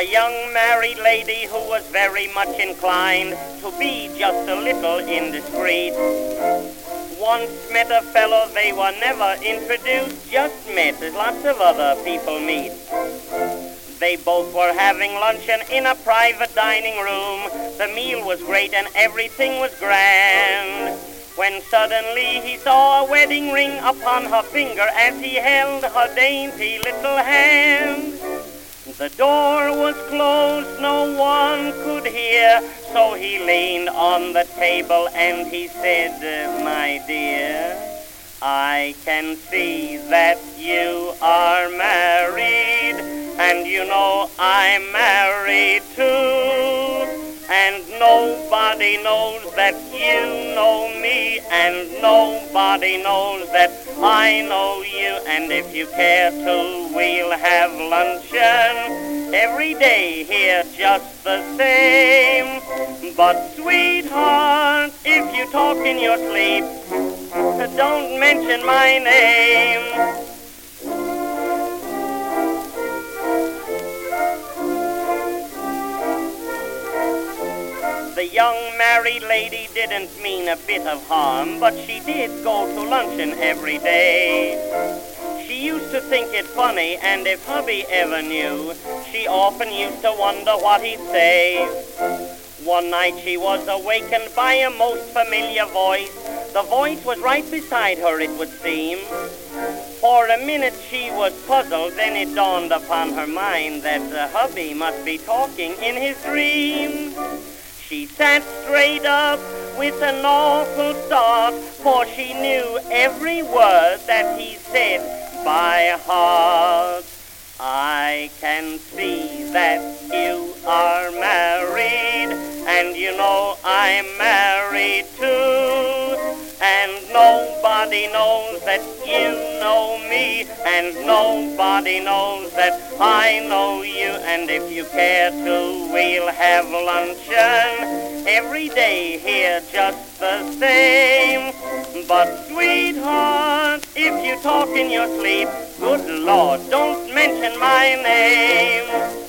young married lady who was very much inclined to be just a little indiscreet. Once met a fellow, they were never introduced, just met as lots of other people meet. They both were having luncheon in a private dining room. The meal was great and everything was grand, when suddenly he saw a wedding ring upon her finger as he held her dainty little hand. The door was closed, no one could hear, so he leaned on the table and he said, "My dear, I can see that you are married, and you know I'm married too, and nobody knows that you know me, and nobody knows that I know you, and if you care to, we'll have luncheon every day here just the same. But sweetheart, if you talk in your sleep, don't mention my name." The young married lady didn't mean a bit of harm, but she did go to luncheon every day. She used to think it funny, and if hubby ever knew, she often used to wonder what he'd say. One night she was awakened by a most familiar voice. The voice was right beside her, it would seem. For a minute she was puzzled, then it dawned upon her mind that hubby must be talking in his dream. She sat straight up with an awful start, for she knew every word that he said by heart. "I can see that you are married, and you know I'm married too, and nobody knows that you know me, and nobody knows that I know you, and if you care to, we'll have luncheon every day here just the same. But sweetheart, if you talk in your sleep, good Lord, don't mention my name."